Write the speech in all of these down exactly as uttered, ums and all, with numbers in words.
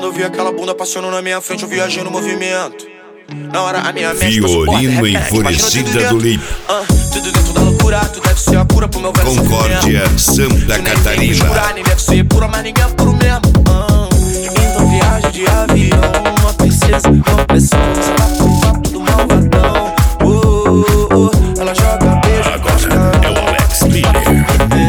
Quando eu vi aquela bunda passando na minha frente, eu viajei no movimento. Na hora a minha mente Violino Enfurecida do Lip. uh, Tudo dentro da loucura, tu deve ser a cura pro meu velho Concórdia, Santa Catarina. Jurar, nem deve ser pura, mas ninguém é puro mesmo. uh, Então viagem de avião, uma princesa, uma pressão. Você tá com o papo do malvadão. uh, uh, uh, Ela joga beijo. Agora é o Alex Miller.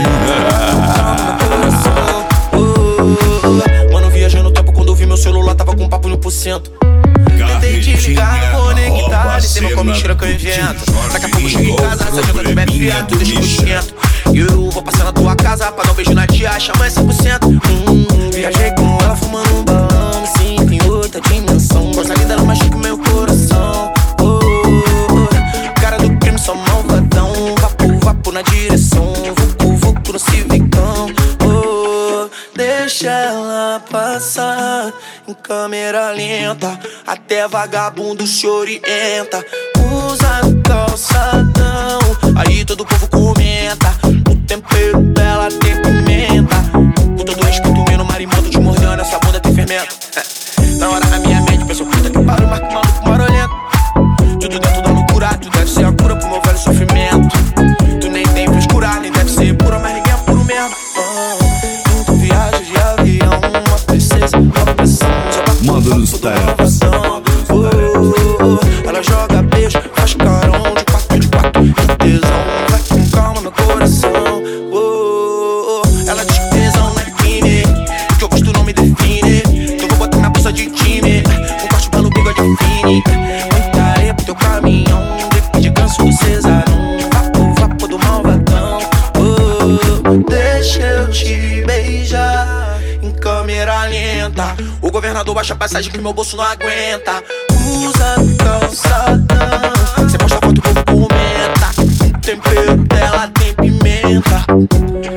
Mano, viajei no tempo quando eu vi meu celular, tava com papo mil por cento. Tentei te ligar, conectar, e sei uma mentira que eu invento. Daqui a pouco chego em casa, essa janta tiver fria, tu deixa o esquento. E eu vou passar na tua casa pra dar um beijo na tia, chama cem por cento. hum, Viajei com ela fumando um balão, me sinto em outra dimensão. Gosta linda, ela machuca meu coração. oh, oh, oh. Cara do crime, só malvadão. Vapo, vapo na direção, vucu, vucu no civicão. oh, Deixa ela passar em câmera lenta, até vagabundo se orienta. Usa calçadão, aí todo o povo comenta. O tempero dela tem pimenta. Com todo respeito, meu marimoto te mordendo, essa bunda tem fermento. Na hora a minha mente pensou, puta que pariu, marca maluco marolento. Tudo dentro da loucura, tu deve ser a cura pro meu velho sofrimento. Tu nem tem frescura, nem deve ser pura, mas ninguém é puro mesmo. uh, Tu viaja de avião, uma princesa, uma pressão. Manda nos tapas. Ela joga beijo, faz carão de quatro de quatro de tesão. Vai com calma meu coração. oh, oh. Ela diz que tesão não é crime, que eu gosto não me define. Então vou botar na bolsa de time, um corte pelo bigode fine. Muita areia pro teu caminhão, depois de ganso do cesarão. Vapo, vapo do malvadão. oh, Deixa eu te beijar em câmera lenta. O governador baixa a passagem que meu bolso não aguenta. Usa calçadão, cê posta foto e o povo comenta. O tempero dela tem pimenta.